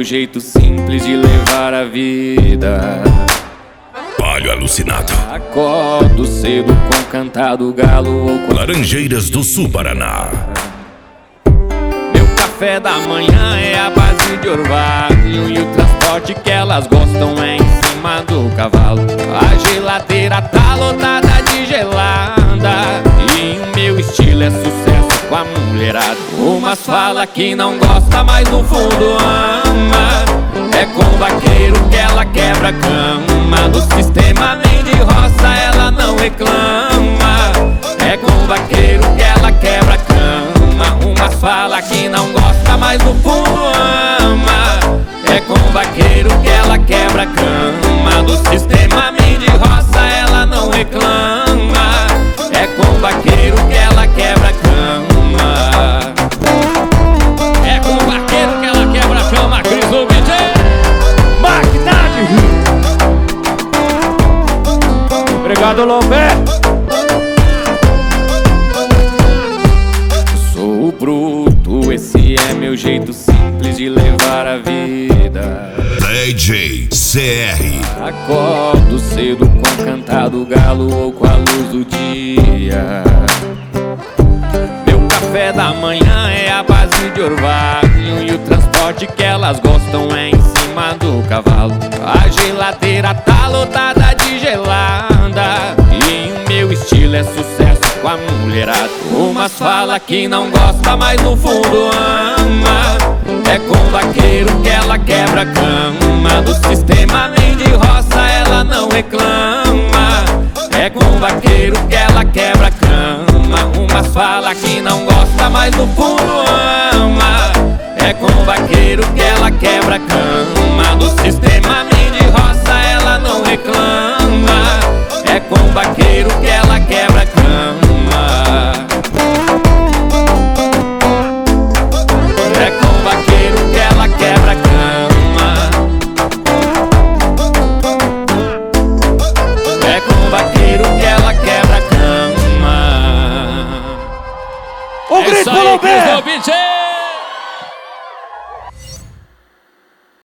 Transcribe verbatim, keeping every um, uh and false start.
meu jeito simples de levar a vida. Palho alucinado. Acordo cedo com cantar do galo ou com Laranjeiras do Sul, Paraná. Meu café da manhã é a base de orvalho, e o transporte que elas gostam é em cima do cavalo. A geladeira tá lotada de gelada, e o meu estilo é sucesso com a mulherada. Umas fala que não gosta, mas no fundo ama. É com o vaqueiro que ela quebra a cama. No sistema nem de roça ela não reclama. É com o vaqueiro que ela quebra a cama. Umas fala que não gosta, mas no fundo ama. É com o vaqueiro que ela quebra a cama. Do sistema nem de roça ela não reclama. É com o vaqueiro que ela quebra a cama. É com o vaqueiro que ela quebra a cama. Cris do B J Magnade. Obrigado, Lomé. Sou bruto, esse é meu jeito simples de levar a vida. D J C R. Acordo cedo com cantar do galo ou com a luz do dia. Meu café da manhã é a base de orvalho, e o transporte que elas gostam é em cima do cavalo. A geladeira tá lotada de gelada, e o meu estilo é sucesso com a mulherada. Umas fala que não gosta, mas no fundo ama. É com o vaqueiro que ela quebra a cama. Do sistema nem de roça ela não reclama. É com o vaqueiro que ela quebra a cama. Umas fala que não gosta, mas no fundo ama. É com o vaqueiro que ela quebra a cama. Do sistema nem de roça ela não reclama. É com o vaqueiro que ela quebra a cama. É com o vaqueiro que ela quebra a cama. É com o vaqueiro que ela quebra a cama. O grito do B J!